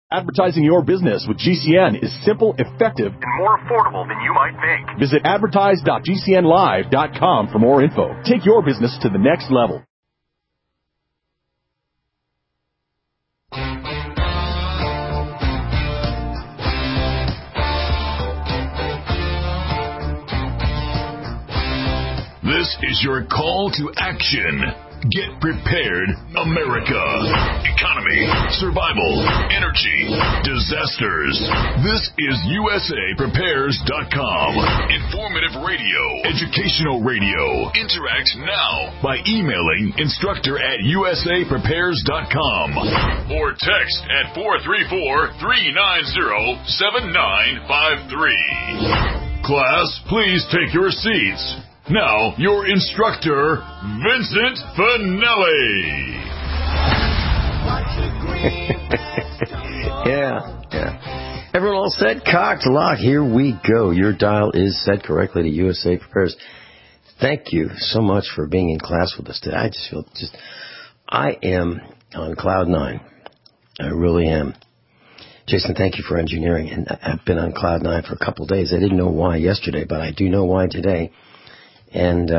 Advertising your business with GCN is simple, effective, and more affordable than you might think. Visit advertise.gcnlive.com for more info. Take your business to the next level. This is your call to action. Get prepared, America. Economy, survival, energy, disasters. This is USAPrepares.com. Informative radio, educational radio. Interact now by emailing instructor@USAPrepares.com or text at 434-390-7953. Class, please take your seats. Now, your instructor, Vincent Finelli. Yeah. Everyone all set? Cocked, locked. Here we go. Your dial is set correctly to USA Prepares. Thank you so much for being in class with us today. I just feel I am on cloud nine. I really am. Jason, thank you for engineering. And I've been on cloud nine for a couple of days. I didn't know why yesterday, but I do know why today. And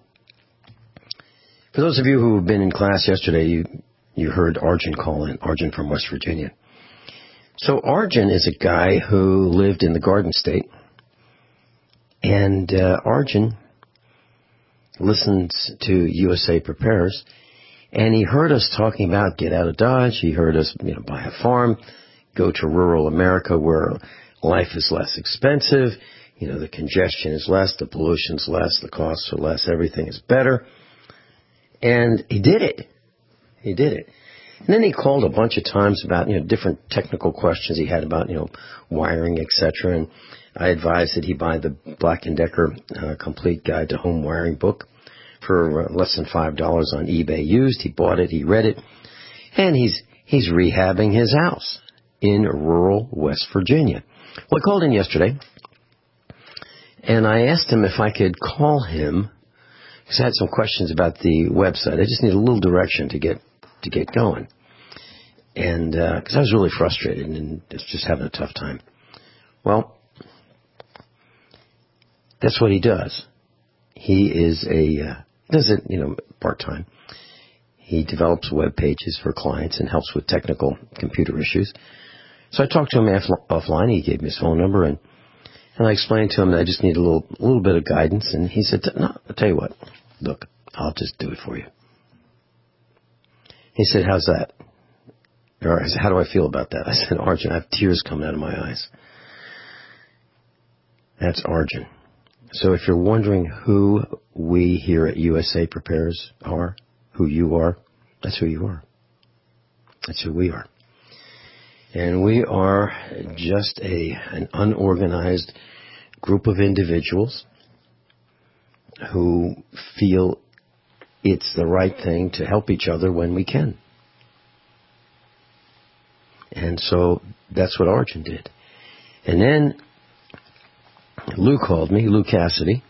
for those of you who have been in class yesterday, you heard Arjun call in, Arjun from West Virginia. So Arjun is a guy who lived in the Garden State, and Arjun listens to USA Prepares, and he heard us talking about get out of Dodge. He heard us, buy a farm, go to rural America where life is less expensive. The congestion is less, the pollution's less, the costs are less, everything is better. And he did it. And then he called a bunch of times about, different technical questions he had about, wiring, etc. And I advised that he buy the Black & Decker Complete Guide to Home Wiring book for less than $5 on eBay used. He bought it, he read it, and he's rehabbing his house in rural West Virginia. Well, I called in yesterday. And I asked him if I could call him, because I had some questions about the website. I just need a little direction to get going. And because I was really frustrated and just having a tough time. Well, that's what he does. He does it, part-time. He develops web pages for clients and helps with technical computer issues. So I talked to him offline. He gave me his phone number, and I explained to him that I just need a little bit of guidance. And he said, no, I'll tell you what. Look, I'll just do it for you. He said, how's that? Or I said, how do I feel about that? I said, Arjun, I have tears coming out of my eyes. That's Arjun. So if you're wondering who we here at USA Prepares are, who you are, that's who you are. That's who we are. And we are just an unorganized group of individuals who feel it's the right thing to help each other when we can. And so that's what Arjun did. And then Lou called me, Lou Cassidy,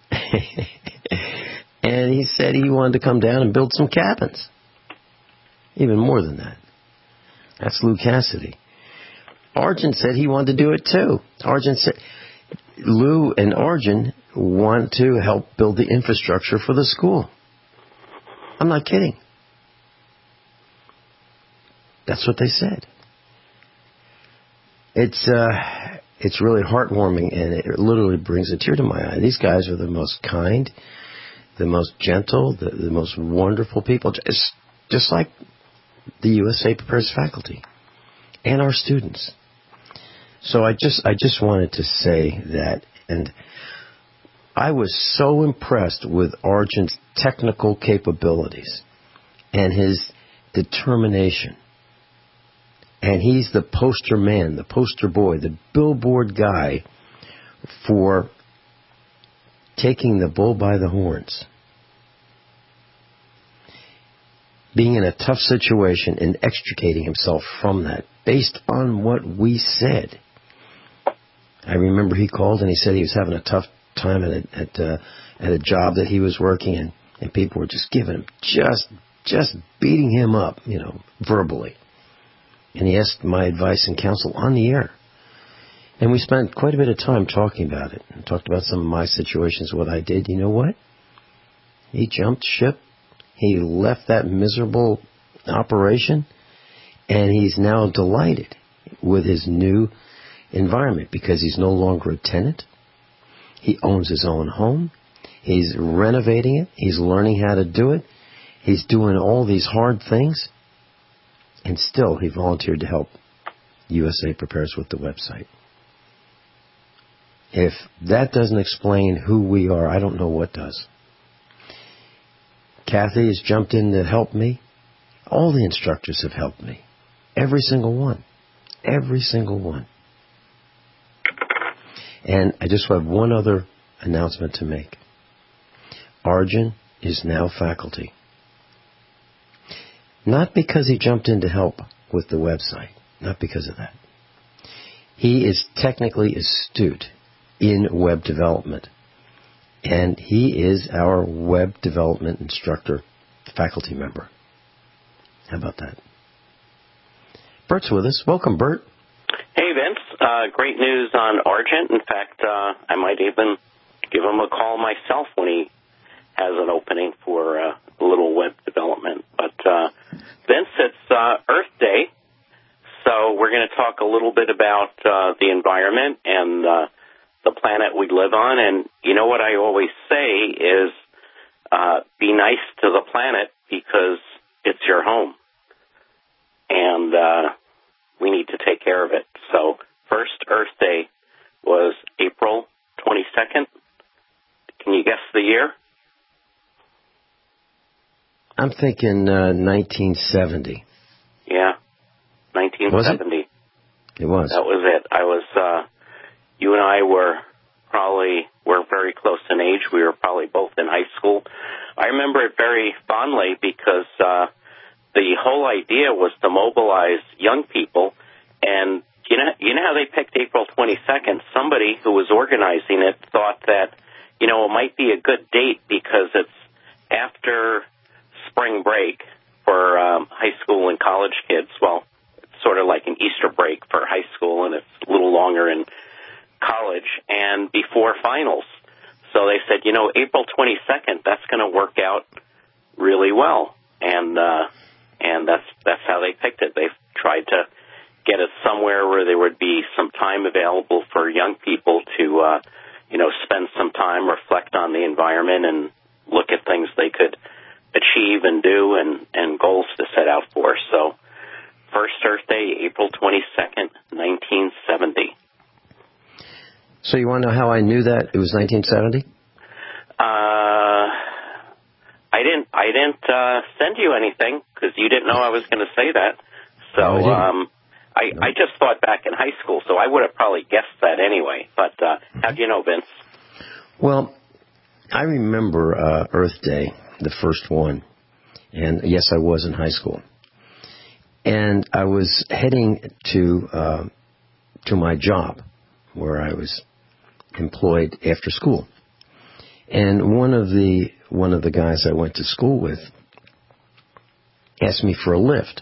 and he said he wanted to come down and build some cabins. Even more than that. That's Lou Cassidy. Arjun said he wanted to do it too. Arjun said Lou and Arjun want to help build the infrastructure for the school. I'm not kidding. That's what they said. It's really heartwarming, and it literally brings a tear to my eye. These guys are the most kind, the most gentle, the most wonderful people, just like the USA Prepares faculty and our students. So I just wanted to say that, and I was so impressed with Arjun's technical capabilities and his determination. And he's the poster man, the poster boy, the billboard guy for taking the bull by the horns. Being in a tough situation and extricating himself from that based on what we said. I remember he called and he said he was having a tough time at a job that he was working in, and people were just giving him, just beating him up, verbally. And he asked my advice and counsel on the air. And we spent quite a bit of time talking about it. And talked about some of my situations, what I did. You know what? He jumped ship. He left that miserable operation. And he's now delighted with his new environment because he's no longer a tenant. He owns his own home. He's renovating it. He's learning how to do it. He's doing all these hard things. And still, he volunteered to help USA Prepares with the website. If that doesn't explain who we are, I don't know what does. Kathy has jumped in to help me. All the instructors have helped me. Every single one. Every single one. And I just have one other announcement to make. Arjun is now faculty. Not because he jumped in to help with the website. Not because of that. He is technically astute in web development. And he is our web development instructor faculty member. How about that? Bert's with us. Welcome, Bert. Hey, Vince. Great news on Argent. In fact, I might even give him a call myself when he has an opening for a little web development. But, Vince, it's Earth Day, so we're going to talk a little bit about the environment and the planet we live on. And you know what I always say is be nice to the planet because it's your home. And we need to take care of it. So first Earth Day was April 22nd. Can you guess the year? I'm thinking 1970. Yeah, 1970. Was it? It was. That was it. I was, you and I we're very close in age. We were probably both in high school. I remember it very fondly because the whole idea was to mobilize young people, and you know how they picked April 22nd? Somebody who was organizing it thought that, it might be a good date because it's after spring break for high school and college kids. Well, it's sort of like an Easter break for high school, and it's a little longer in college, and before finals. So they said, April 22nd, that's going to work out really well, and that's how they picked it. They tried to get it somewhere where there would be some time available for young people to, spend some time, reflect on the environment, and look at things they could achieve and do and goals to set out for. So first Earth Day, April 22nd, 1970. So you want to know how I knew that it was 1970? I didn't send you anything because you didn't know I was going to say that. So I just thought back in high school, so I would have probably guessed that anyway. But how do you know, Vince? Well, I remember Earth Day, the first one, and yes, I was in high school, and I was heading to my job where I was employed after school, and one of the guys I went to school with asked me for a lift.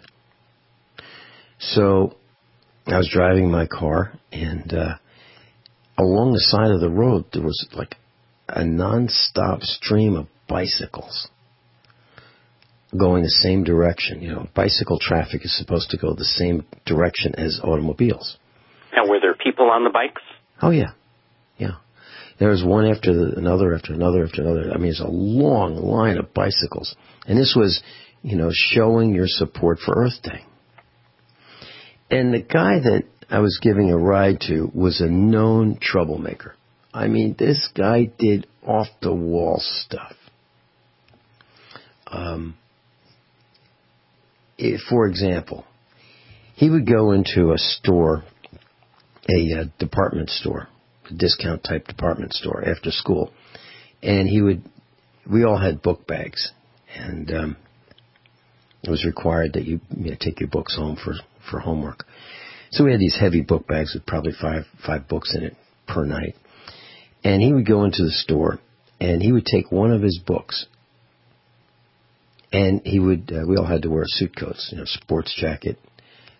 So I was driving my car, and along the side of the road there was like a non-stop stream of bicycles going the same direction. Bicycle traffic is supposed to go the same direction as automobiles. And were there people on the bikes? Oh, yeah. Yeah. There was one after another after another after another. I mean, it's a long line of bicycles. And this was, showing your support for Earth Day. And the guy that I was giving a ride to was a known troublemaker. I mean, this guy did off-the-wall stuff. For example, he would go into a store, a department store, a discount-type department store after school, and we all had book bags, and it was required that you take your books home for homework. So we had these heavy book bags with probably five books in it per night. And he would go into the store, and he would take one of his books, and we all had to wear suit coats, sports jacket,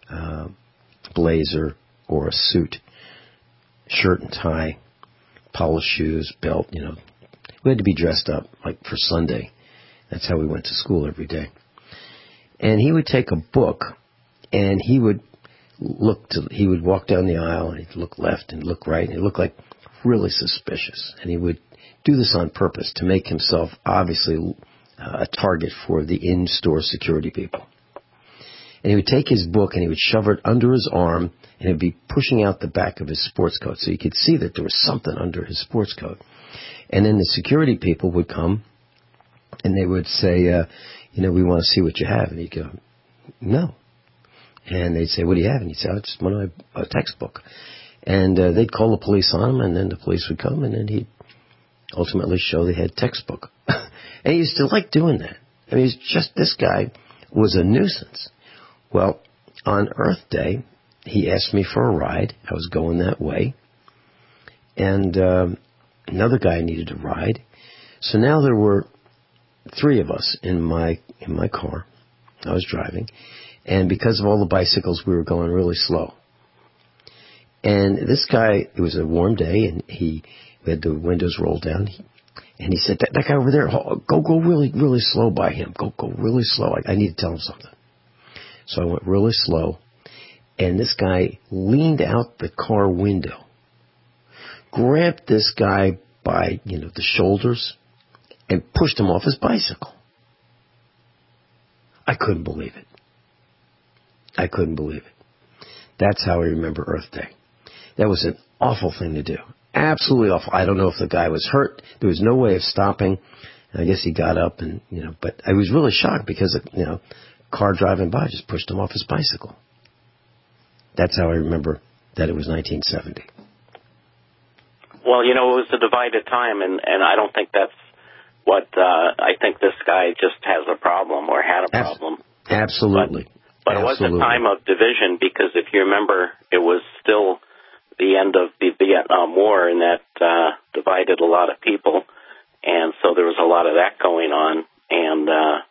blazer or a suit, shirt and tie, polished shoes, belt, We had to be dressed up, like for Sunday. That's how we went to school every day. And he would take a book, and he would walk down the aisle, and he'd look left and look right, and he looked like really suspicious. And he would do this on purpose to make himself obviously a target for the in-store security people. And he would take his book and he would shove it under his arm, and he'd be pushing out the back of his sports coat so you could see that there was something under his sports coat. And then the security people would come, and they would say, we want to see what you have. And he'd go, no. And they'd say, what do you have? And he'd say, I just want a textbook. And they'd call the police on him, and then the police would come, and then he'd ultimately show they had textbook. And he used to like doing that. I mean, this guy was a nuisance. Well, on Earth Day, he asked me for a ride. I was going that way. And another guy needed a ride. So now there were 3 of us in my car. I was driving. And because of all the bicycles, we were going really slow. And this guy, it was a warm day, and we had the windows rolled down. And he said, that guy over there, go really, really slow by him. Go really slow. I need to tell him something. So I went really slow. And this guy leaned out the car window, grabbed this guy by, the shoulders, and pushed him off his bicycle. I couldn't believe it. That's how I remember Earth Day. That was an awful thing to do. Absolutely awful. I don't know if the guy was hurt. There was no way of stopping. And I guess he got up and, but I was really shocked because, car driving by just pushed him off his bicycle. That's how I remember that it was 1970. Well, it was a divided time, and I don't think that's what I think this guy just has a problem or had a problem. Absolutely. But it was a time of division because if you remember, it was still the end of the Vietnam War, and that divided a lot of people. And so there was a lot of that going on, and,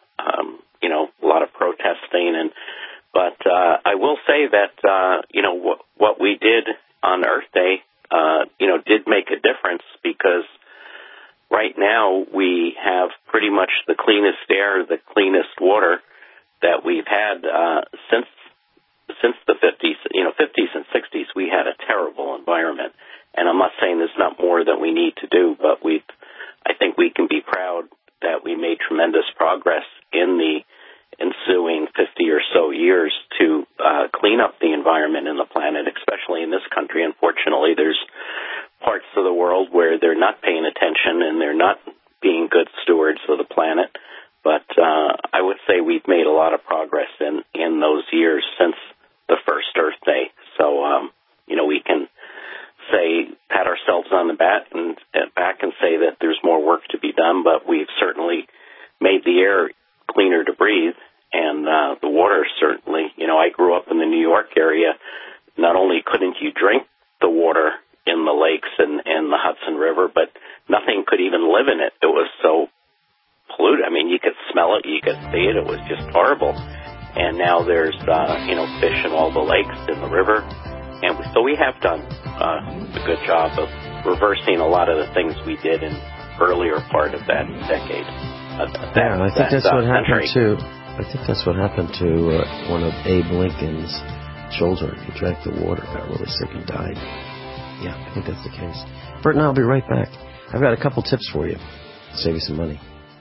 a lot of protesting. But I will say that, what we did on Earth Day, did make a difference because right now we have pretty much the cleanest air, the cleanest water that we've had since the 50s. 50s and 60s, we had a terrible environment. And I'm not saying there's not more that we need to do, but I think we can be proud that we made tremendous progress in the ensuing 50 or so years to clean up the environment and the planet, especially in this country. Unfortunately, there's parts of the world where they're not paying attention and they're not being good stewards of the planet. But I would say we've made a lot of progress in those years since the first Earth Day. So, we can pat ourselves on the back and say that there's more work to be done, but we've certainly made the air cleaner to breathe, and the water certainly. I grew up in the New York area. Not only couldn't you drink the water in the lakes and the Hudson River, but nothing could even live in it. It was so polluted. I mean, you could smell it, you could see it. It was just horrible. And now there's, fish in all the lakes in the river. And so we have done a good job of reversing a lot of the things we did in earlier part of that decade. I think that's what happened to. I think that's what happened to one of Abe Lincoln's children. He drank the water, got really sick, and died. Yeah, I think that's the case. Bert and I'll be right back. I've got a couple tips for you. Save you some money.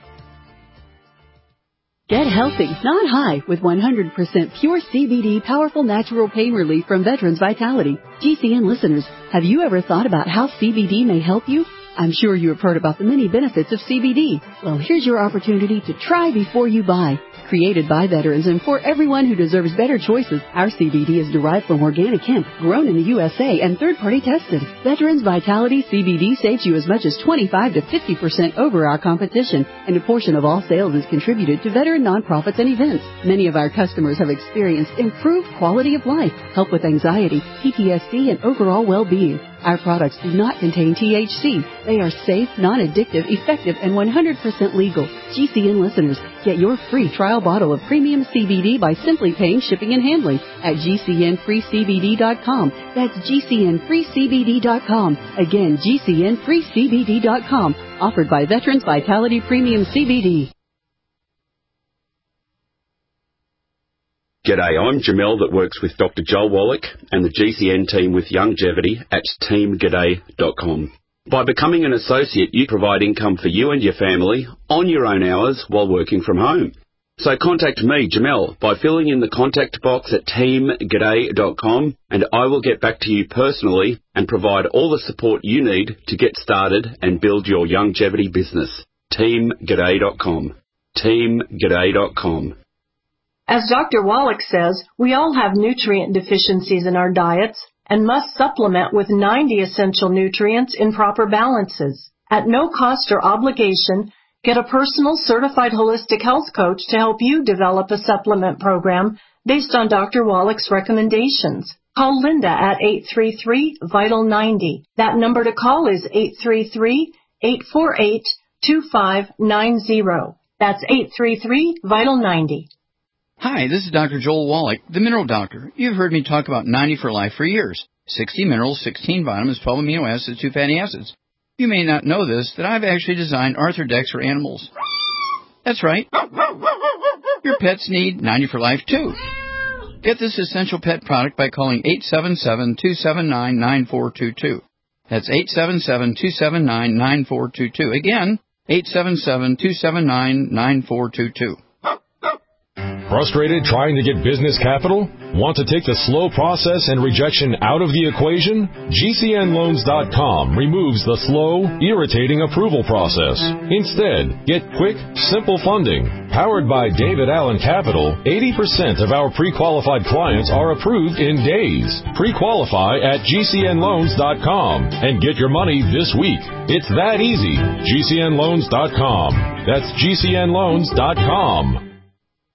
Get healthy, not high, with 100% pure CBD powerful natural pain relief from Veterans Vitality. GCN listeners, have you ever thought about how CBD may help you? I'm sure you have heard about the many benefits of CBD. Well, here's your opportunity to try before you buy. Created by veterans and for everyone who deserves better choices, our CBD is derived from organic hemp, grown in the USA, and third-party tested. Veterans Vitality CBD saves you as much as 25 to 50% over our competition, and a portion of all sales is contributed to veteran nonprofits and events. Many of our customers have experienced improved quality of life, help with anxiety, PTSD, and overall well-being. Our products do not contain THC. They are safe, non-addictive, effective, and 100% legal. GCN listeners, get your free trial bottle of premium CBD by simply paying shipping and handling at GCNFreeCBD.com. That's GCNFreeCBD.com. Again, GCNFreeCBD.com. Offered by Veterans Vitality Premium CBD. G'day, I'm Jamel that works with Dr. Joel Wallach and the GCN team with Longevity at teamg'day.com. By becoming an associate, you provide income for you and your family on your own hours while working from home. So contact me, Jamel, by filling in the contact box at teamg'day.com, and I will get back to you personally and provide all the support you need to get started and build your longevity business. teamg'day.com. teamg'day.com. As Dr. Wallach says, we all have nutrient deficiencies in our diets and must supplement with 90 essential nutrients in proper balances. At no cost or obligation, get a personal certified holistic health coach to help you develop a supplement program based on Dr. Wallach's recommendations. Call Linda at 833-VITAL-90. That number to call is 833-848-2590. That's 833-VITAL-90. Hi, this is Dr. Joel Wallach, the Mineral Doctor. You've heard me talk about 90 for Life for years. 60 minerals, 16 vitamins, 12 amino acids, 2 fatty acids. You may not know this, that I've actually designed Arthrodex for animals. That's right. Your pets need 90 for Life too. Get this essential pet product by calling 877-279-9422. That's 877-279-9422. Again, 877-279-9422. Frustrated trying to get business capital? Want to take the slow process and rejection out of the equation? GCNLoans.com removes the slow, irritating approval process. Instead, get quick, simple funding. Powered by David Allen Capital, 80% of our pre-qualified clients are approved in days. Pre-qualify at GCNLoans.com and get your money this week. It's that easy. GCNLoans.com. That's GCNLoans.com.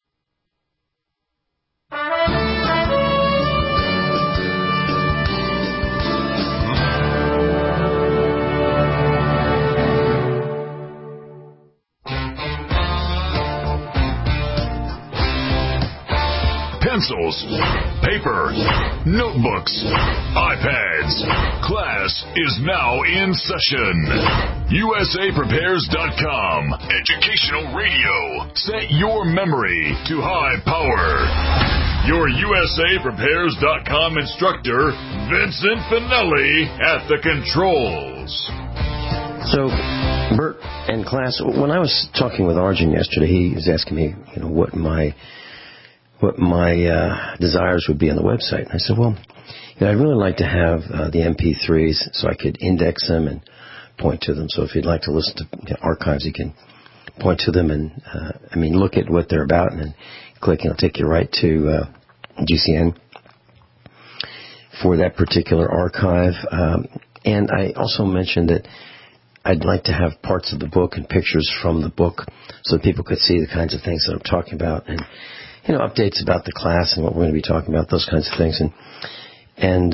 Pencils, paper, notebooks, iPads. Class is now in session. USAPrepares.com. Educational radio. Set your memory to high power. Your USAPrepares.com instructor, Vincent Finelli, at the controls. So, Bert and class, when I was talking with Arjun yesterday, he was asking me, what my desires would be on the website. And I said, well, I'd really like to have the MP3s so I could index them and point to them. So if you'd like to listen to archives, you can point to them and, look at what they're about and then click and it'll take you right to GCN for that particular archive. And I also mentioned that I'd like to have parts of the book and pictures from the book so that people could see the kinds of things that I'm talking about and updates about the class and what we're going to be talking about, those kinds of things. And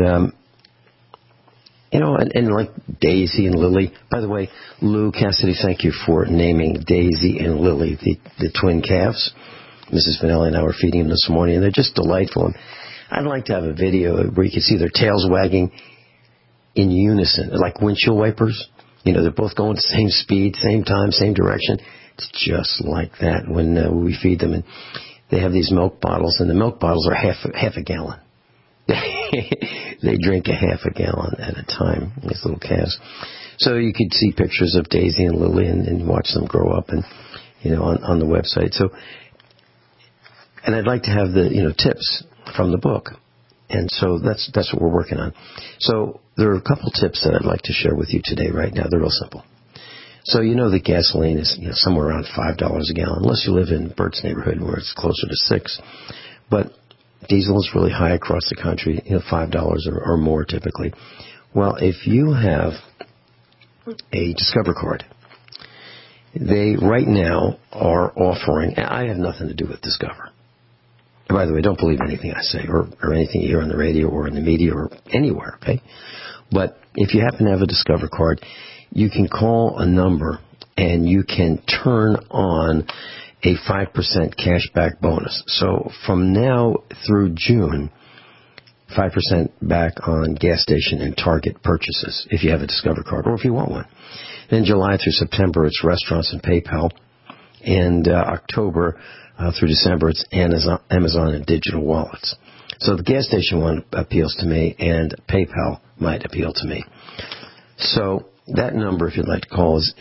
like Daisy and Lily. By the way, Lou Cassidy, thank you for naming Daisy and Lily, the twin calves. Mrs. Finelli and I were feeding them this morning, and they're just delightful. And I'd like to have a video where you can see their tails wagging in unison, like windshield wipers. They're both going the same speed, same time, same direction. It's just like that when we feed them. And they have these milk bottles, and the milk bottles are half a gallon. They drink a half a gallon at a time, these little calves. So you could see pictures of Daisy and Lily and watch them grow up and on the website. So, and I'd like to have the tips from the book. And so that's what we're working on. So there are a couple tips that I'd like to share with you today right now. They're real simple. So that gasoline is somewhere around $5 a gallon, unless you live in Bert's neighborhood where it's closer to $6. But diesel is really high across the country, $5 or more typically. Well, if you have a Discover card, they right now are offering, I have nothing to do with Discover. By the way, don't believe anything I say or anything you hear on the radio or in the media or anywhere, okay? But if you happen to have a Discover card, you can call a number and you can turn on a 5% cashback bonus. So from now through June, 5% back on gas station and Target purchases if you have a Discover card or if you want one. Then July through September, it's restaurants and PayPal. And October through December, it's Amazon and digital wallets. So the gas station one appeals to me, and PayPal might appeal to me. So that number, if you'd like to call, is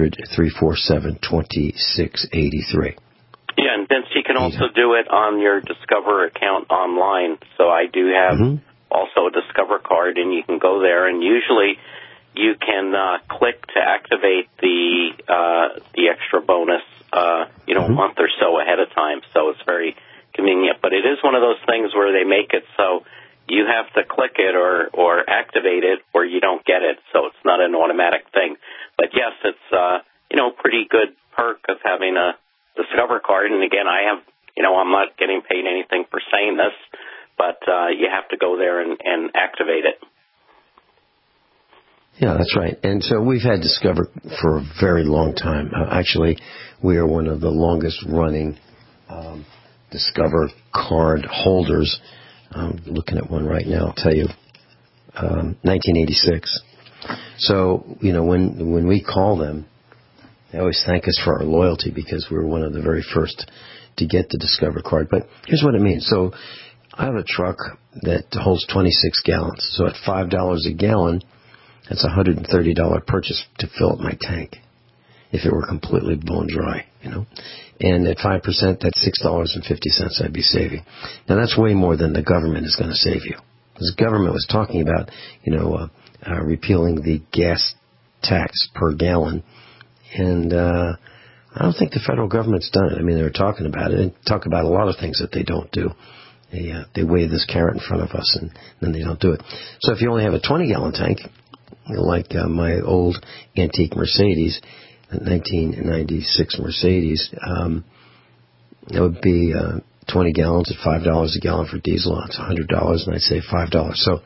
800-347-2683. Yeah, and Vince, you can also do it on your Discover account online. So I do have also a Discover card, and you can go there, and usually you can click to activate the extra bonus, a month or so ahead of time. So it's very convenient. But it is one of those things where they make it so you have to click it or activate it, or you don't get it. So it's not an automatic thing. But yes, it's pretty good perk of having a Discover card. And again, I'm not getting paid anything for saying this, but you have to go there and activate it. Yeah, that's right. And so we've had Discover for a very long time. Actually, we are one of the longest running Discover card holders. I'm looking at one right now, I'll tell you, 1986. So, when we call them, they always thank us for our loyalty because we were one of the very first to get the Discover card. But here's what it means. So I have a truck that holds 26 gallons. So at $5 a gallon, that's a $130 purchase to fill up my tank if it were completely bone dry, And at 5%, that's $6.50 I'd be saving. Now, that's way more than the government is going to save you. Because the government was talking about, repealing the gas tax per gallon. And I don't think the federal government's done it. I mean, they're talking about it and talk about a lot of things that they don't do. They wave this carrot in front of us, and then they don't do it. So if you only have a 20-gallon tank, like my old antique Mercedes, 1996 Mercedes, that would be 20 gallons at $5 a gallon for diesel. That's $100, and I'd say $5. So,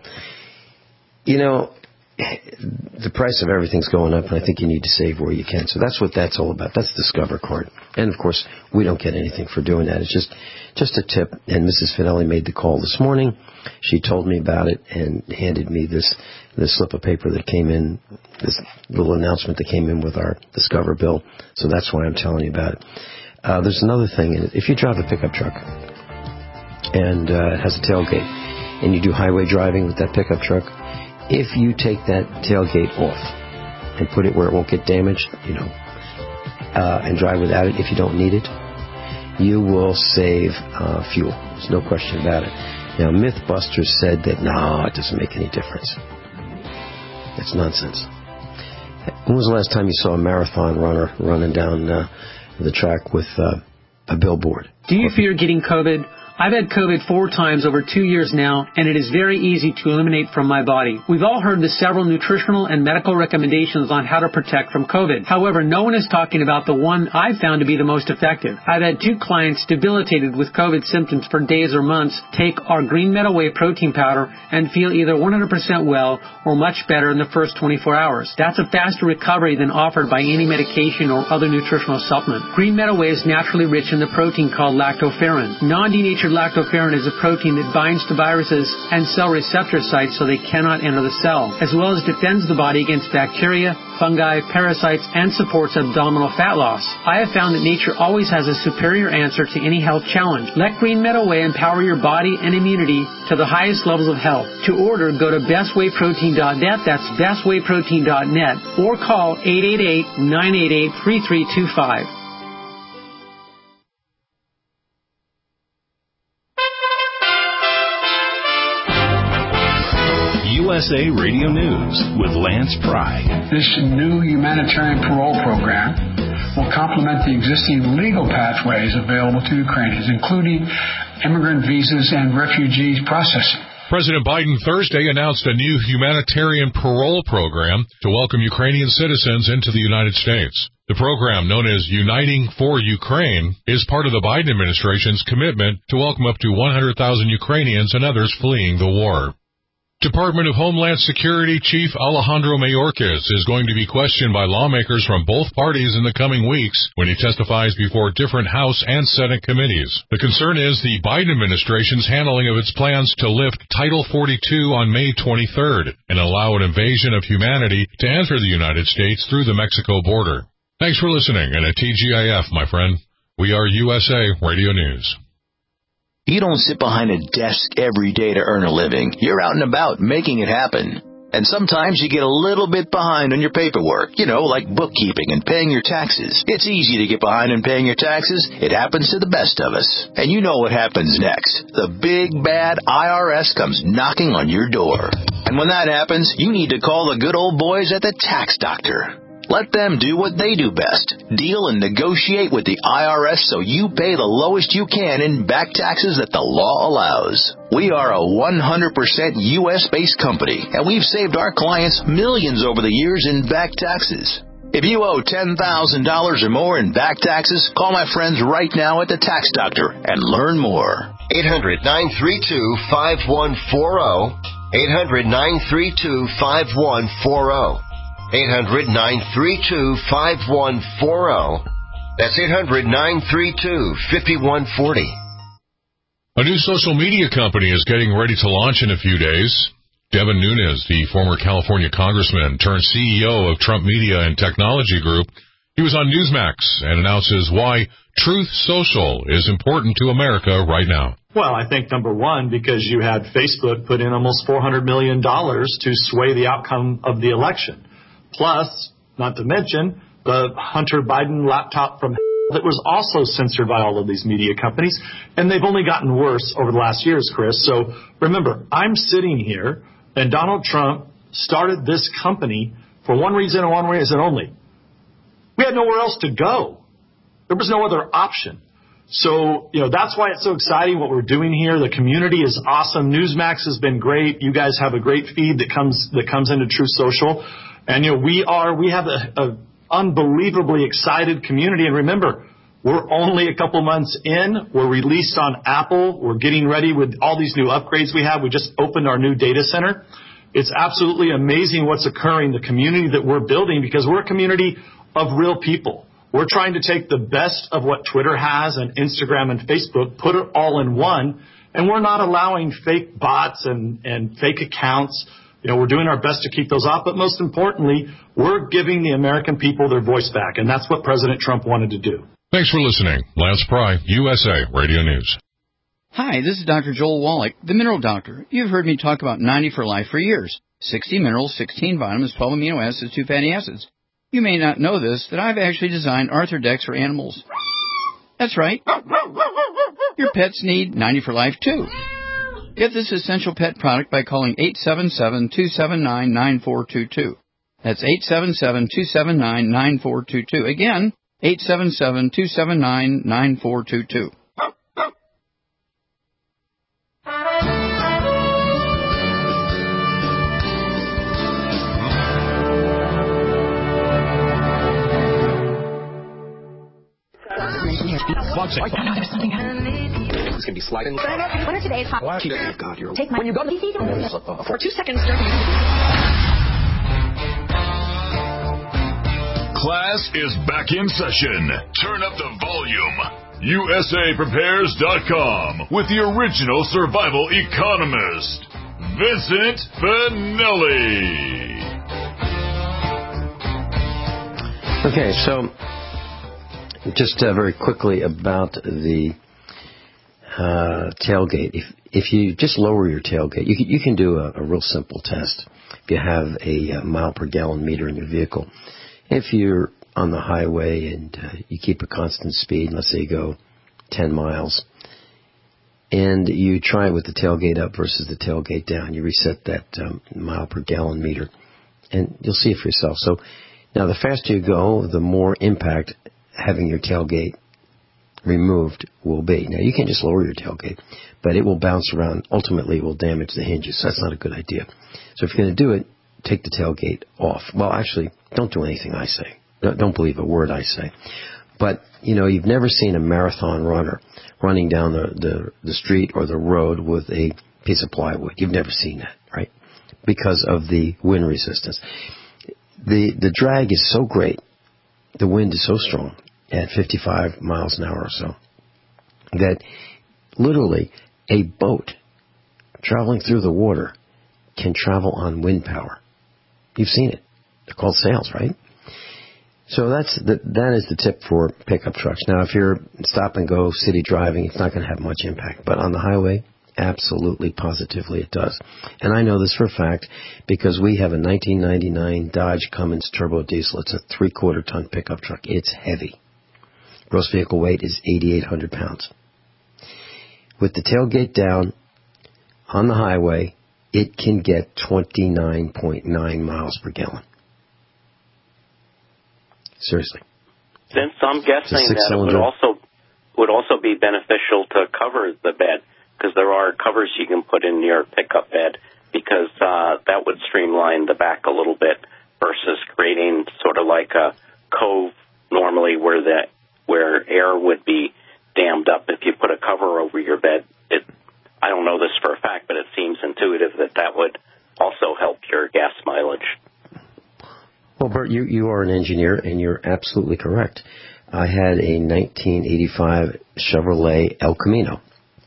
the price of everything's going up, and I think you need to save where you can. So that's what that's all about. That's Discover card. And, of course, we don't get anything for doing that. It's just a tip. And Mrs. Finelli made the call this morning. She told me about it and handed me this slip of paper that came in, this little announcement that came in with our Discover bill. So that's why I'm telling you about it. There's another thing. If you drive a pickup truck and it has a tailgate and you do highway driving with that pickup truck, if you take that tailgate off and put it where it won't get damaged, and drive without it if you don't need it, you will save fuel. There's no question about it. Now, Mythbusters said that, no, it doesn't make any difference. It's nonsense. When was the last time you saw a marathon runner running down the track with a billboard? Do you fear getting COVID? I've had COVID 4 times over 2 years now, and it is very easy to eliminate from my body. We've all heard the several nutritional and medical recommendations on how to protect from COVID. However, no one is talking about the one I've found to be the most effective. I've had 2 clients debilitated with COVID symptoms for days or months take our Green Meadow Whey protein powder and feel either 100% well or much better in the first 24 hours. That's a faster recovery than offered by any medication or other nutritional supplement. Green Meadow Whey is naturally rich in the protein called lactoferrin. Non-denatured lactoferrin is a protein that binds to viruses and cell receptor sites so they cannot enter the cell, as well as defends the body against bacteria, fungi, parasites, and supports abdominal fat loss. I have found that nature always has a superior answer to any health challenge. Let Green Meadow Whey empower your body and immunity to the highest levels of health. To order, go to bestwayprotein.net, that's bestwayprotein.net, or call 888-988-3325. USA Radio News with Lance Pry. This new humanitarian parole program will complement the existing legal pathways available to Ukrainians, including immigrant visas and refugee processing. President Biden Thursday announced a new humanitarian parole program to welcome Ukrainian citizens into the United States. The program, known as Uniting for Ukraine, is part of the Biden administration's commitment to welcome up to 100,000 Ukrainians and others fleeing the war. Department of Homeland Security Chief Alejandro Mayorkas is going to be questioned by lawmakers from both parties in the coming weeks when he testifies before different House and Senate committees. The concern is the Biden administration's handling of its plans to lift Title 42 on May 23rd and allow an invasion of humanity to enter the United States through the Mexico border. Thanks for listening, and at TGIF, my friend, we are USA Radio News. You don't sit behind a desk every day to earn a living. You're out and about making it happen. And sometimes you get a little bit behind on your paperwork, like bookkeeping and paying your taxes. It's easy to get behind on paying your taxes. It happens to the best of us. And you know what happens next. The big, bad IRS comes knocking on your door. And when that happens, you need to call the good old boys at the Tax Doctor. Let them do what they do best. Deal and negotiate with the IRS so you pay the lowest you can in back taxes that the law allows. We are a 100% U.S.-based company, and we've saved our clients millions over the years in back taxes. If you owe $10,000 or more in back taxes, call my friends right now at the Tax Doctor and learn more. 800-932-5140. 800-932-5140. 800-932-5140. That's 800-932-5140. A new social media company is getting ready to launch in a few days. Devin Nunes, the former California congressman turned CEO of Trump Media and Technology Group, he was on Newsmax and announces why Truth Social is important to America right now. Well, I think number one, because you had Facebook put in almost $400 million to sway the outcome of the election. Plus, not to mention, the Hunter Biden laptop from that was also censored by all of these media companies, and they've only gotten worse over the last years, Chris. So remember, I'm sitting here, and Donald Trump started this company for one reason and one reason only. We had nowhere else to go. There was no other option. So, that's why it's so exciting what we're doing here. The community is awesome. Newsmax has been great. You guys have a great feed that comes into Truth Social. And, we have a unbelievably excited community. And remember, we're only a couple months in. We're released on Apple. We're getting ready with all these new upgrades we have. We just opened our new data center. It's absolutely amazing what's occurring, the community that we're building, because we're a community of real people. We're trying to take the best of what Twitter has and Instagram and Facebook, put it all in one, and we're not allowing fake bots and fake accounts. We're doing our best to keep those off, but most importantly, we're giving the American people their voice back, and that's what President Trump wanted to do. Thanks for listening. Lance Pry, USA Radio News. Hi, this is Dr. Joel Wallach, the Mineral Doctor. You've heard me talk about 90 for Life for years. 60 minerals, 16 vitamins, 12 amino acids, 2 fatty acids. You may not know this, that I've actually designed Arthrodex for animals. That's right. Your pets need 90 for Life, too. Get this essential pet product by calling 877-279-9422. That's 877-279-9422. Again, 877-279-9422. There's something happening. It's going to be sliding. What are today's hot? God, you're... Take my... When you go to the PC, for 2 seconds, Class is back in session. Turn up the volume. USAPrepares.com with the original survival economist, Vincent Finelli. Okay, so just very quickly about the tailgate. If you just lower your tailgate, you can do a real simple test. If you have a mile per gallon meter in your vehicle, if you're on the highway and you keep a constant speed, let's say you go 10 miles, and you try it with the tailgate up versus the tailgate down, you reset that mile per gallon meter, and you'll see it for yourself. So now the faster you go, the more impact having your tailgate removed will be. Now, you can just lower your tailgate, but it will bounce around. Ultimately, it will damage the hinges, so that's not a good idea. So if you're going to do it, take the tailgate off. Well, actually, don't do anything I say. Don't believe a word I say. But, you've never seen a marathon runner running down the street or the road with a piece of plywood. You've never seen that, right? because of the wind resistance. The drag is so great, the wind is so strong at 55 miles an hour or so, that literally a boat traveling through the water can travel on wind power. You've seen it. They're called sails, right? So that is the tip for pickup trucks. Now, if you're stop-and-go city driving, it's not going to have much impact. But on the highway, absolutely, positively it does. And I know this for a fact because we have a 1999 Dodge Cummins Turbo Diesel. It's a 3/4-ton pickup truck. It's heavy. Gross vehicle weight is 8,800 pounds. With the tailgate down on the highway, it can get 29.9 miles per gallon. Seriously. Since I'm guessing that it would also be beneficial to cover the bed, because there are covers you can put in your pickup bed, because that would streamline the back a little bit versus creating sort of like a cove normally where air would be dammed up if you put a cover over your bed. I don't know this for a fact, but it seems intuitive that would also help your gas mileage. Well, Bert, you are an engineer, and you're absolutely correct. I had a 1985 Chevrolet El Camino,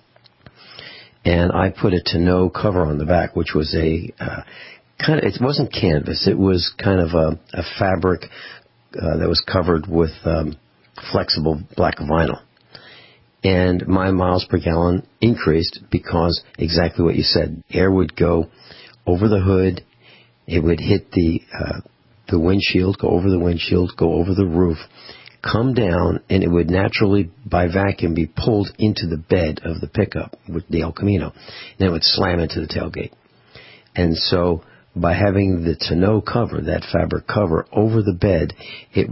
and I put a tonneau cover on the back, which was it wasn't canvas, it was kind of a fabric that was covered with flexible black vinyl. And my miles per gallon increased because exactly what you said. Air would go over the hood, it would hit the windshield, go over the windshield, go over the roof, come down, and it would naturally, by vacuum, be pulled into the bed of the pickup with the El Camino. And it would slam into the tailgate. And so by having the tonneau cover, that fabric cover over the bed, it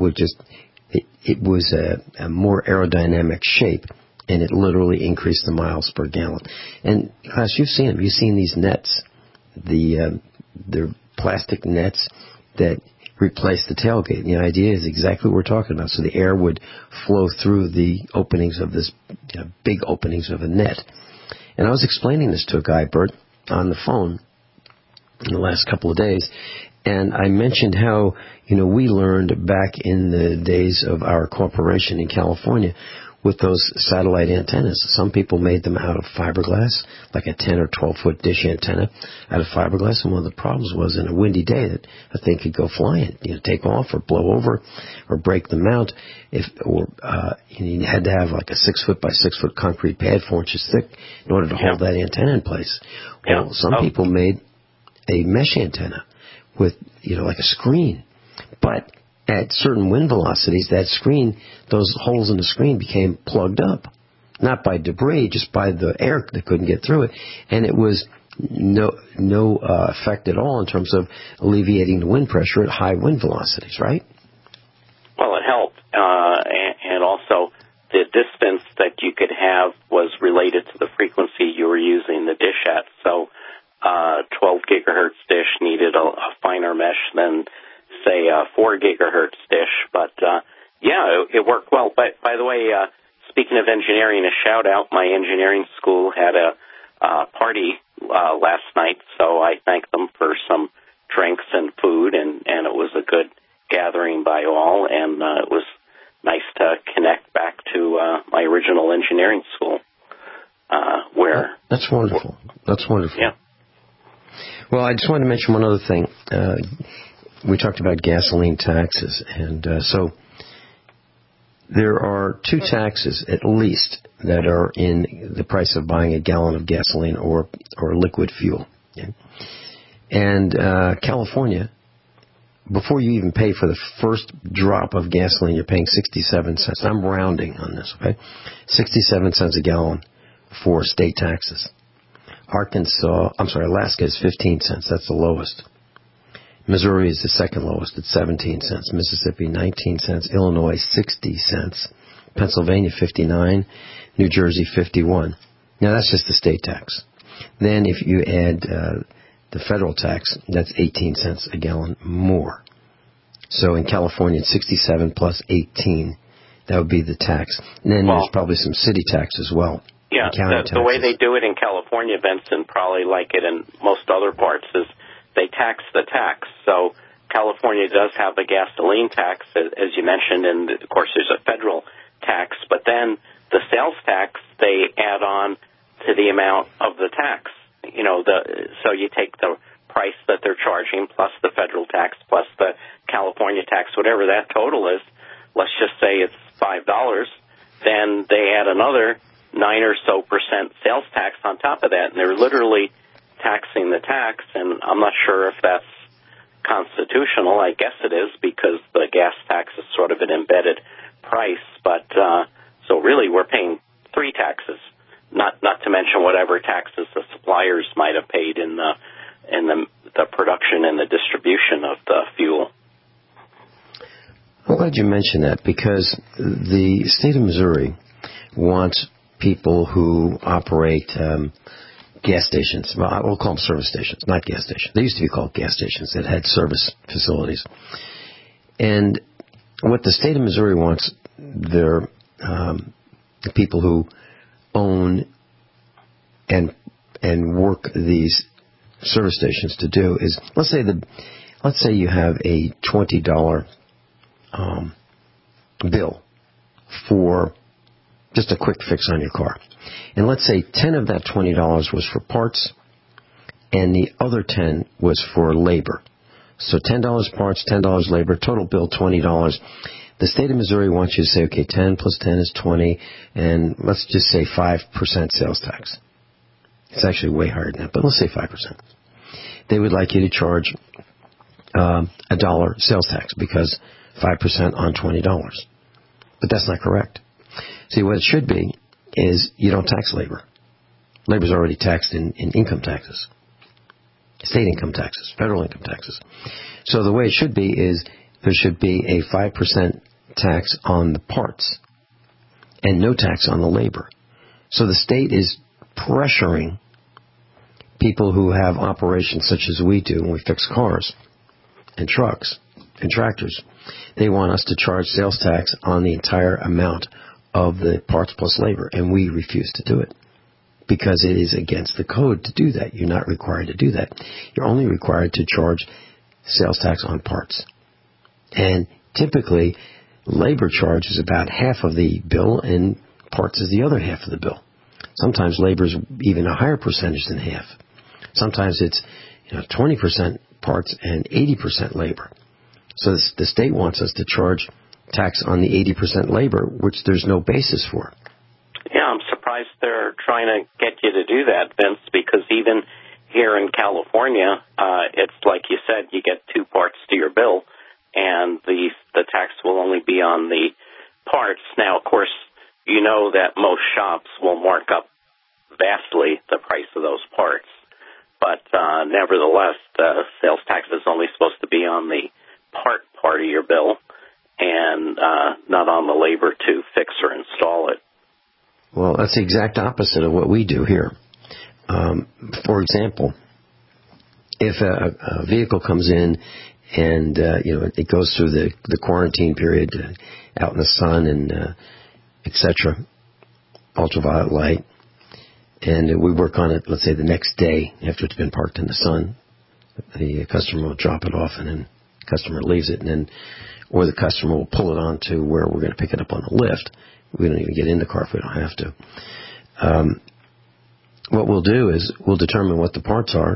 was a more aerodynamic shape, and it literally increased the miles per gallon. And, Klaus, you've seen them. You've seen these nets, the plastic nets that replace the tailgate. And the idea is exactly what we're talking about. So the air would flow through the openings of this, big openings of a net. And I was explaining this to a guy, Bert, on the phone in the last couple of days. And I mentioned how, we learned back in the days of our corporation in California with those satellite antennas. Some people made them out of fiberglass, like a 10 or 12-foot dish antenna out of fiberglass. And one of the problems was in a windy day that a thing could go flying, take off or blow over or break the mount. You had to have like a 6-foot by 6-foot concrete pad 4 inches thick in order to hold that antenna in place. Well, some people made a mesh antenna with, like a screen. But at certain wind velocities, that screen, those holes in the screen became plugged up. Not by debris, just by the air that couldn't get through it. And it was no effect at all in terms of alleviating the wind pressure at high wind velocities, right? Well, it helped. And also, the distance that you could have was related to the frequency you were using the dish at. So 12 gigahertz dish needed a finer mesh than, say, a 4 gigahertz dish. But, it worked well. But, by the way, speaking of engineering, a shout-out. My engineering school had a party last night, so I thank them for some drinks and food, and it was a good gathering by all, and it was nice to connect back to my original engineering school. That's wonderful. That's wonderful. Yeah. Well, I just wanted to mention one other thing. We talked about gasoline taxes, and so there are 2 taxes at least that are in the price of buying a gallon of gasoline or liquid fuel. Okay? And California, before you even pay for the first drop of gasoline, you're paying 67 cents. I'm rounding on this, okay? 67 cents a gallon for state taxes. Alaska is 15 cents. That's the lowest. Missouri is the second lowest at 17 cents. Mississippi, 19 cents. Illinois, 60 cents. Pennsylvania, 59. New Jersey, 51. Now, that's just the state tax. Then if you add the federal tax, that's 18 cents a gallon more. So in California, it's 67 plus 18. That would be the tax. And then there's probably some city tax as well. Yeah, the way they do it in California, Benson, probably like it in most other parts, is they tax the tax. So California does have a gasoline tax, as you mentioned, and of course there's a federal tax, but then the sales tax they add on to the amount of the tax. So you take the price that they're charging plus the federal tax plus the California tax, whatever that total is. Let's just say it's $5. Then they add another 9% or so sales tax on top of that, and they're literally taxing the tax. And I'm not sure if that's constitutional. I guess it is, because the gas tax is sort of an embedded price. But so really, we're paying three taxes. Not to mention whatever taxes the suppliers might have paid in the production and the distribution of the fuel. I'm glad you mentioned that, because the state of Missouri wants people who operate gas stations. Well, we'll call them service stations, not gas stations. They used to be called gas stations that had service facilities. And what the state of Missouri wants their the people who own and work these service stations to do is, let's say you have a $20 bill for just a quick fix on your car. And let's say 10 of that $20 was for parts and the other 10 was for labor. So $10 parts, $10 labor, total bill $20. The state of Missouri wants you to say, okay, 10 plus 10 is 20, and let's just say 5% sales tax. It's actually way higher than that, but let's say 5%. They would like you to charge $1 sales tax, because 5% on $20. But that's not correct. See, what it should be is you don't tax labor. Labor's already taxed in income taxes, state income taxes, federal income taxes. So the way it should be is there should be a 5% tax on the parts and no tax on the labor. So the state is pressuring people who have operations such as we do when we fix cars and trucks and tractors. They want us to charge sales tax on the entire amount of the parts plus labor, and we refuse to do it because it is against the code to do that. You're not required to do that. You're only required to charge sales tax on parts. And typically, labor charge is about half of the bill and parts is the other half of the bill. Sometimes labor is even a higher percentage than half. Sometimes it's 20% parts and 80% labor. So the state wants us to charge tax on the 80% labor, which there's no basis for. Yeah, I'm surprised they're trying to get you to do that, Vince, because even here in California, it's like you said, you get two parts to your bill, and the tax will only be on the parts. Now, of course, you know that most shops will mark up vastly the price of those parts. But nevertheless, the sales tax is only supposed to be on the part of your bill and not on the labor to fix or install it. Well, that's the exact opposite of what we do here. For example, if a vehicle comes in and it goes through the quarantine period out in the sun and etc., ultraviolet light, and we work on it, let's say, the next day after it's been parked in the sun, the customer will drop it off, and then the customer leaves it, and then, or the customer will pull it onto where we're going to pick it up on the lift. We don't even get in the car if we don't have to. What we'll do is we'll determine what the parts are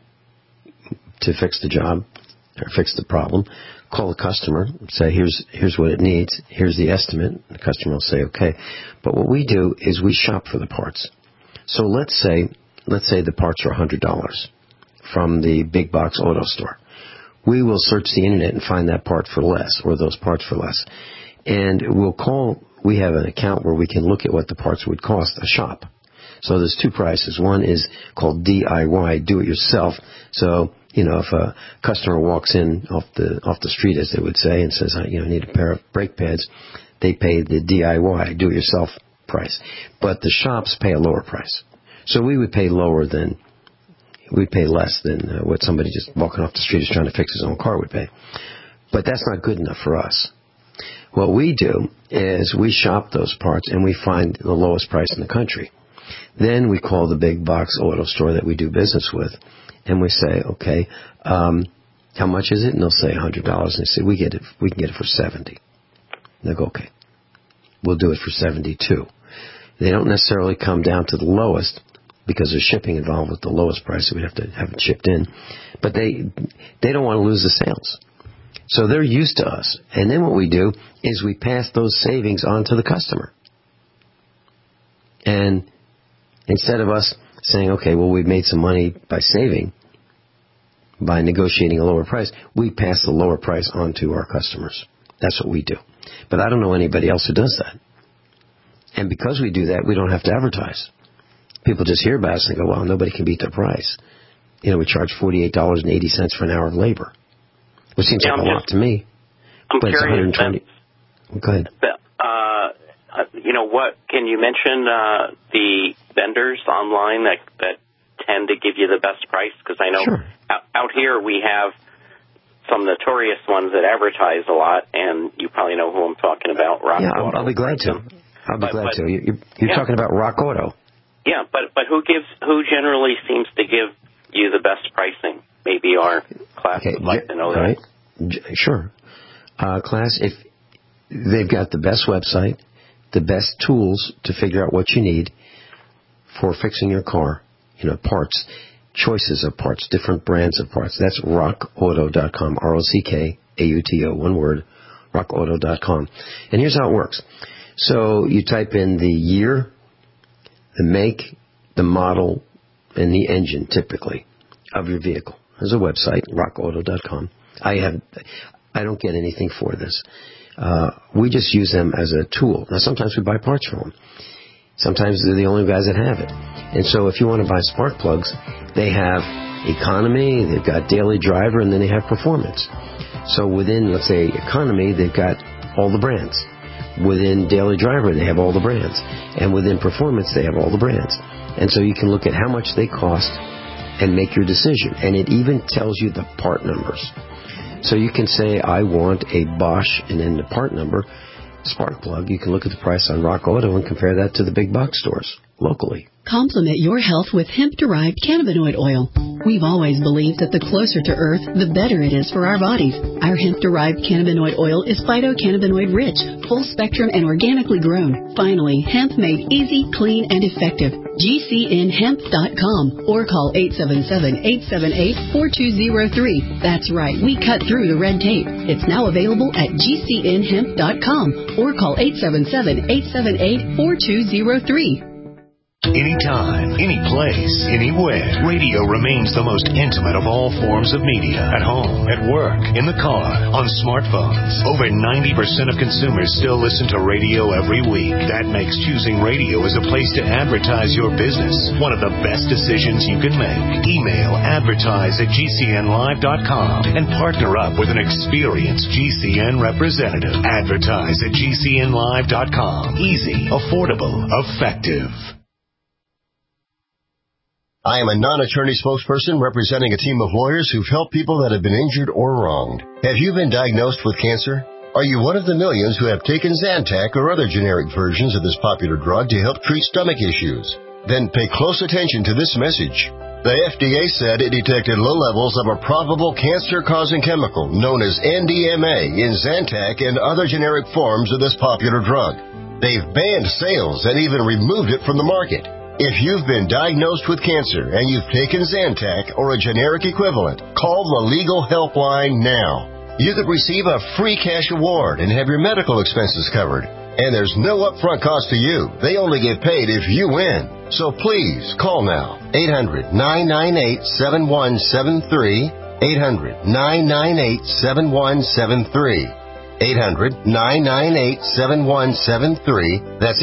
to fix the job or fix the problem. Call the customer, say, here's what it needs, here's the estimate. The customer will say, okay. But what we do is we shop for the parts. So let's say the parts are $100 from the big box auto store. We will search the internet and find that part for less, or those parts for less. And we have an account where we can look at what the parts would cost a shop. So there's two prices. One is called DIY, do it yourself. So, if a customer walks in off the street, as they would say, and says, I need a pair of brake pads, they pay the DIY, do it yourself price. But the shops pay a lower price. So we would pay less than what somebody just walking off the street is trying to fix his own car would pay. But that's not good enough for us. What we do is we shop those parts and we find the lowest price in the country. Then we call the big box auto store that we do business with, And we say, okay, how much is it? And they'll say $100. And they say, we can get it for $70. They'll go, okay, we'll do it for $72. They don't necessarily come down to the lowest because there's shipping involved with the lowest price, so we have to have it shipped in. But they don't want to lose the sales. So they're used to us. And then what we do is we pass those savings on to the customer. And instead of us saying, okay, well, we've made some money by saving, by negotiating a lower price, we pass the lower price on to our customers. That's what we do. But I don't know anybody else who does that. And because we do that, we don't have to advertise. People just hear about us and go, well, nobody can beat their price. You know, we charge $48.80 for an hour of labor, which seems like a lot to me. I'm but curious. It's $120. Go ahead. You know what? Can you mention the vendors online that tend to give you the best price? Because I know out here we have some notorious ones that advertise a lot, and you probably know who I'm talking about. Rock Auto. I'll be glad to. You're talking about Rock Auto. Yeah, but who generally seems to give you the best pricing? Maybe our class would like to know that. Right. Sure. Class, if they've got the best website, the best tools to figure out what you need for fixing your car, you know, parts, choices of parts, different brands of parts. That's rockauto.com, ROCKAUTO, one word, rockauto.com. And here's how it works. So you type in the year, the make, the model, and the engine, typically, of your vehicle. There's a website, rockauto.com. I don't get anything for this. We just use them as a tool. Now, sometimes we buy parts from them. Sometimes they're the only guys that have it. And so if you want to buy spark plugs, they have economy, they've got daily driver, and then they have performance. So within, let's say, economy, they've got all the brands. Within daily driver, they have all the brands. And within performance, they have all the brands. And so you can look at how much they cost and make your decision. And it even tells you the part numbers. So you can say, I want a Bosch, and then the part number, spark plug. You can look at the price on Rock Auto and compare that to the big box stores locally. Complement your health with hemp-derived cannabinoid oil. We've always believed that the closer to Earth, the better it is for our bodies. Our hemp-derived cannabinoid oil is phytocannabinoid-rich, full-spectrum, and organically grown. Finally, hemp made easy, clean, and effective. GCNhemp.com or call 877-878-4203. That's right, we cut through the red tape. It's now available at GCNhemp.com or call 877-878-4203. Anytime, any place, anywhere, radio remains the most intimate of all forms of media. At home, at work, in the car, on smartphones. Over 90% of consumers still listen to radio every week. That makes choosing radio as a place to advertise your business one of the best decisions you can make. Email advertise@gcnlive.com and partner up with an experienced GCN representative. Advertise@gcnlive.com. Easy, affordable, effective. I am a non-attorney spokesperson representing a team of lawyers who've helped people that have been injured or wronged. Have you been diagnosed with cancer? Are you one of the millions who have taken Zantac or other generic versions of this popular drug to help treat stomach issues? Then pay close attention to this message. The FDA said it detected low levels of a probable cancer-causing chemical known as NDMA in Zantac and other generic forms of this popular drug. They've banned sales and even removed it from the market. If you've been diagnosed with cancer and you've taken Zantac or a generic equivalent, call the legal helpline now. You could receive a free cash award and have your medical expenses covered. And there's no upfront cost to you. They only get paid if you win. So please call now. 800-998-7173. 800-998-7173. 800-998-7173. That's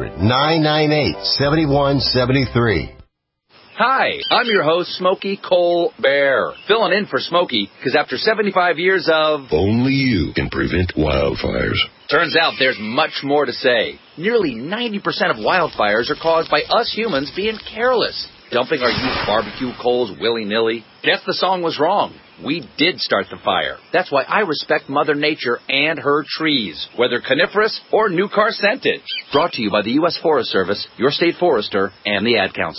800-998-7173. Hi, I'm your host, Smokey Cole Bear. Filling in for Smokey, because after 75 years of... Only you can prevent wildfires. Turns out there's much more to say. Nearly 90% of wildfires are caused by us humans being careless, dumping our used barbecue coals willy-nilly. Guess the song was wrong. We did start the fire. That's why I respect Mother Nature and her trees, whether coniferous or new car scented. Brought to you by the U.S. Forest Service, your state forester, and the Ad Council.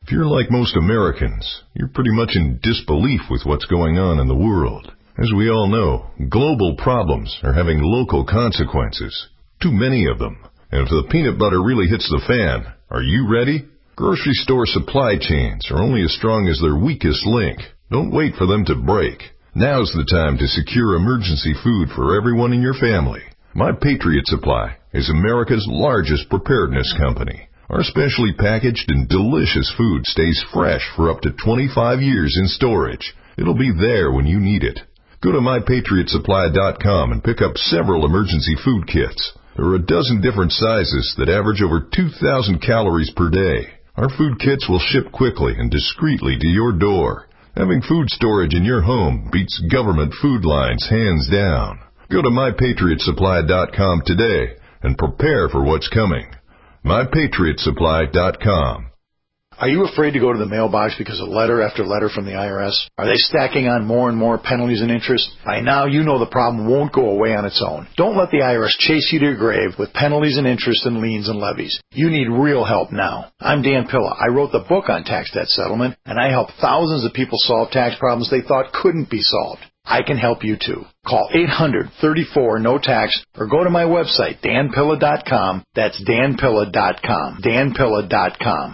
If you're like most Americans, you're pretty much in disbelief with what's going on in the world. As we all know, global problems are having local consequences. Too many of them. And if the peanut butter really hits the fan, are you ready? Grocery store supply chains are only as strong as their weakest link. Don't wait for them to break. Now's the time to secure emergency food for everyone in your family. My Patriot Supply is America's largest preparedness company. Our specially packaged and delicious food stays fresh for up to 25 years in storage. It'll be there when you need it. Go to MyPatriotSupply.com and pick up several emergency food kits. There are a dozen different sizes that average over 2,000 calories per day. Our food kits will ship quickly and discreetly to your door. Having food storage in your home beats government food lines hands down. Go to MyPatriotSupply.com today and prepare for what's coming. MyPatriotSupply.com. Are you afraid to go to the mailbox because of letter after letter from the IRS? Are they stacking on more and more penalties and interest? By now, you know the problem won't go away on its own. Don't let the IRS chase you to your grave with penalties and interest and liens and levies. You need real help now. I'm Dan Pilla. I wrote the book on tax debt settlement, and I help thousands of people solve tax problems they thought couldn't be solved. I can help you too. Call 800-34-NO-TAX or go to my website, danpilla.com. That's danpilla.com. danpilla.com.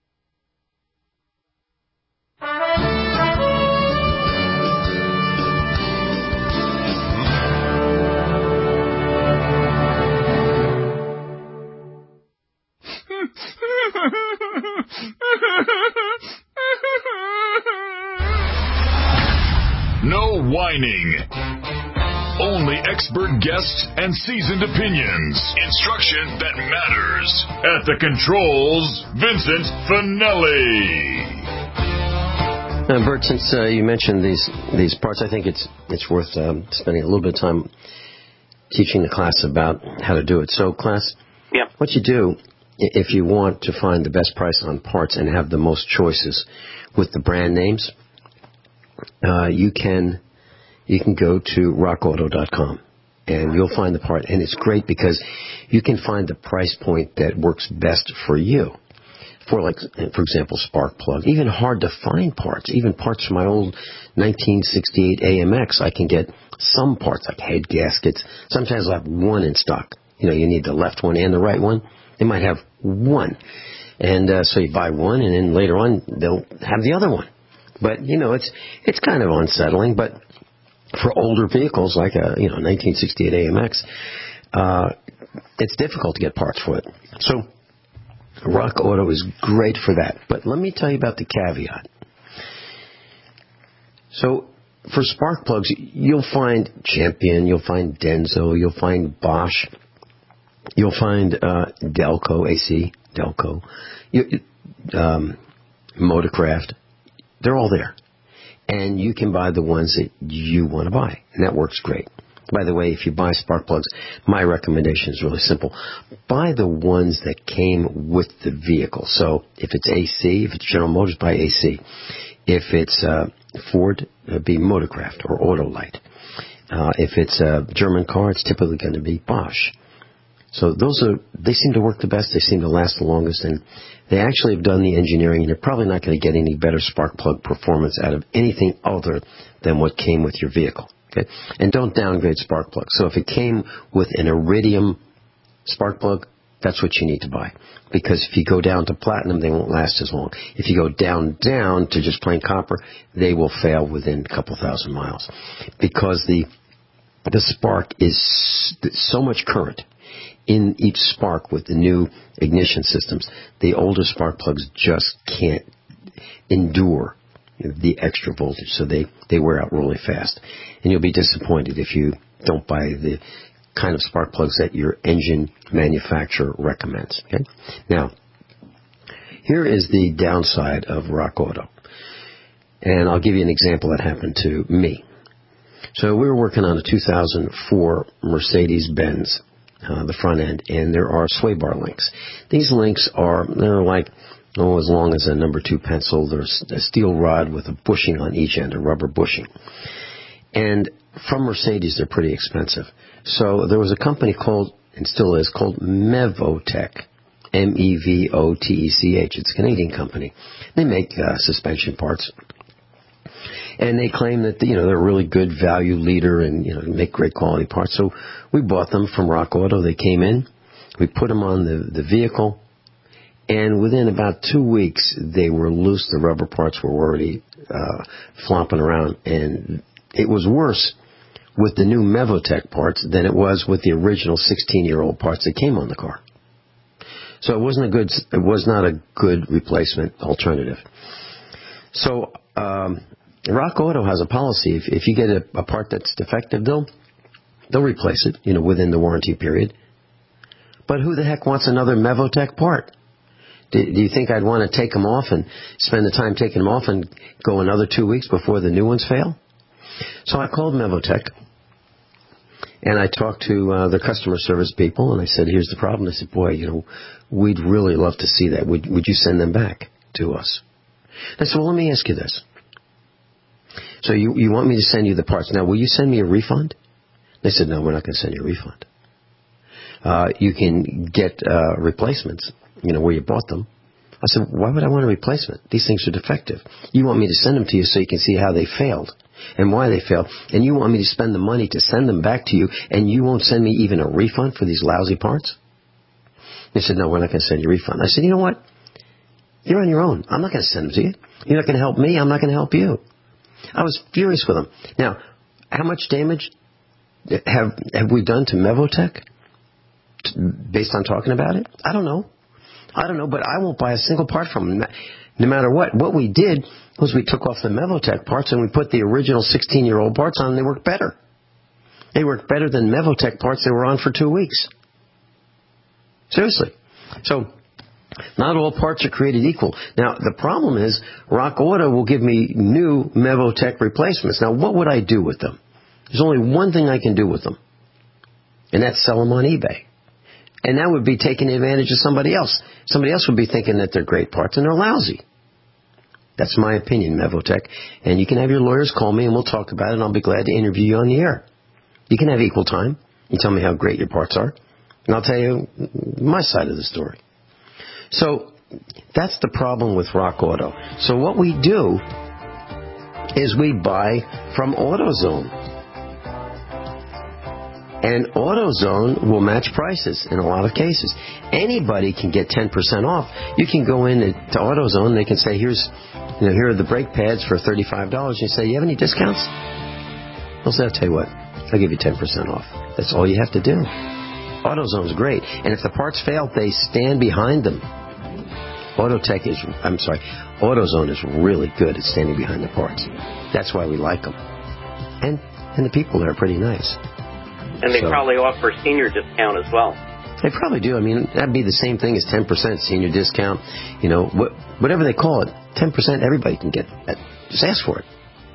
No whining. Only expert guests and seasoned opinions. Instruction that matters. At the controls, Vincent Finelli. Bert, since you mentioned these parts, I think it's worth spending a little bit of time teaching the class about how to do it. So, class, what you do if you want to find the best price on parts and have the most choices with the brand names, you can go to rockauto.com and you'll find the part. And it's great because you can find the price point that works best for you. For example, spark plug, even hard to find parts, even parts from my old 1968 AMX, I can get some parts like head gaskets. Sometimes I'll have one in stock. You need the left one and the right one. They might have one. And so you buy one and then later on they'll have the other one. But, it's kind of unsettling. But for older vehicles like a 1968 AMX, it's difficult to get parts for it. So Rock Auto is great for that. But let me tell you about the caveat. So for spark plugs, you'll find Champion, you'll find Denso, you'll find Bosch, you'll find Delco, AC, Delco, Motorcraft. They're all there. And you can buy the ones that you want to buy. And that works great. By the way, if you buy spark plugs, my recommendation is really simple. Buy the ones that came with the vehicle. So if it's AC, if it's General Motors, buy AC. If it's Ford, be Motorcraft or Autolite. If it's a German car, it's typically going to be Bosch. So they seem to work the best. They seem to last the longest. And they actually have done the engineering, and you're probably not going to get any better spark plug performance out of anything other than what came with your vehicle. Okay? And don't downgrade spark plugs. So if it came with an iridium spark plug, that's what you need to buy. Because if you go down to platinum, they won't last as long. If you go down to just plain copper, they will fail within a couple thousand miles. Because the spark is so much current in each spark with the new ignition systems. The older spark plugs just can't endure the extra voltage, so they wear out really fast. And you'll be disappointed if you don't buy the kind of spark plugs that your engine manufacturer recommends. Okay? Now, here is the downside of Rock Auto. And I'll give you an example that happened to me. So we were working on a 2004 Mercedes-Benz, the front end, and there are sway bar links. These links they're like, as long as a number 2 pencil. There's a steel rod with a bushing on each end, a rubber bushing. And from Mercedes, they're pretty expensive. So there was a company called, and still is, called Mevotech, MEVOTECH. It's a Canadian company. They make suspension parts. And they claim that, they're a really good value leader and, make great quality parts. So we bought them from Rock Auto. They came in. We put them on the vehicle. And within about 2 weeks, they were loose. The rubber parts were already flopping around. And it was worse with the new Mevotech parts than it was with the original 16-year-old parts that came on the car. So it was not a good replacement alternative. So Rock Auto has a policy. If you get a part that's defective, they'll replace it, within the warranty period. But who the heck wants another Mevotech part? Do you think I'd want to take them off and spend the time taking them off and go another 2 weeks before the new ones fail? So I called Mevotech, and I talked to the customer service people, and I said, here's the problem. They said, boy, we'd really love to see that. Would you send them back to us? I said, well, let me ask you this. So you want me to send you the parts. Now, will you send me a refund? They said, no, we're not going to send you a refund. You can get replacements, where you bought them. I said, why would I want a replacement? These things are defective. You want me to send them to you so you can see how they failed and why they failed. And you want me to spend the money to send them back to you, and you won't send me even a refund for these lousy parts? They said, no, we're not going to send you a refund. I said, you know what? You're on your own. I'm not going to send them to you. You're not going to help me. I'm not going to help you. I was furious with them. Now, how much damage have we done to Mevotech based on talking about it? I don't know, but I won't buy a single part from them, no matter what. What we did was we took off the Mevotech parts and we put the original 16-year-old parts on, and they worked better. They worked better than Mevotech parts they were on for 2 weeks. Seriously. So not all parts are created equal. Now, the problem is Rock Auto will give me new Mevotech replacements. Now, what would I do with them? There's only one thing I can do with them, and that's sell them on eBay. And that would be taking advantage of somebody else. Somebody else would be thinking that they're great parts, and they're lousy. That's my opinion, Mevotech. And you can have your lawyers call me, and we'll talk about it, and I'll be glad to interview you on the air. You can have equal time. You tell me how great your parts are, and I'll tell you my side of the story. So that's the problem with Rock Auto. So what we do is we buy from AutoZone. And AutoZone will match prices in a lot of cases. Anybody can get 10% off. You can go in to AutoZone. They can say, here are the brake pads for $35. You say, you have any discounts? They'll say, I'll tell you what, I'll give you 10% off. That's all you have to do. AutoZone's great. And if the parts fail, they stand behind them. AutoZone is really good at standing behind the parts. That's why we like them. And the people there are pretty nice. And they probably offer senior discount as well. They probably do. I mean, that'd be the same thing as 10% senior discount. Whatever they call it, 10% everybody can get that. Just ask for it.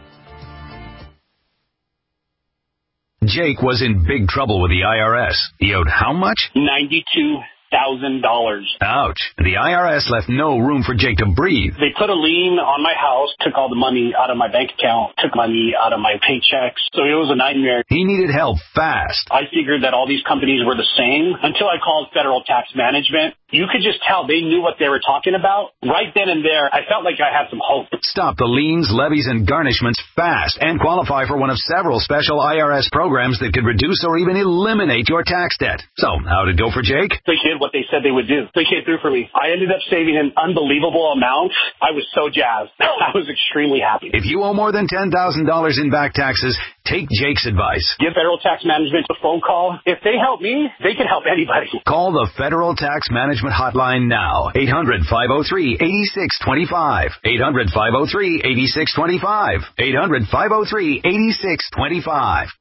Jake was in big trouble with the IRS. He owed how much? $92,000. Ouch. The IRS left no room for Jake to breathe. They put a lien on my house, took all the money out of my bank account, took money out of my paychecks. So it was a nightmare. He needed help fast. I figured that all these companies were the same until I called Federal Tax Management. You could just tell they knew what they were talking about. Right then and there, I felt like I had some hope. Stop the liens, levies, and garnishments fast and qualify for one of several special IRS programs that could reduce or even eliminate your tax debt. So, how'd it go for Jake? They did what they said they would do. They came through for me. I ended up saving an unbelievable amount. I was so jazzed. I was extremely happy. If you owe more than $10,000 in back taxes, take Jake's advice. Give Federal Tax Management a phone call. If they help me, they can help anybody. Call the Federal Tax Management Hotline now. 800-503-8625. 800-503-8625. 800-503-8625.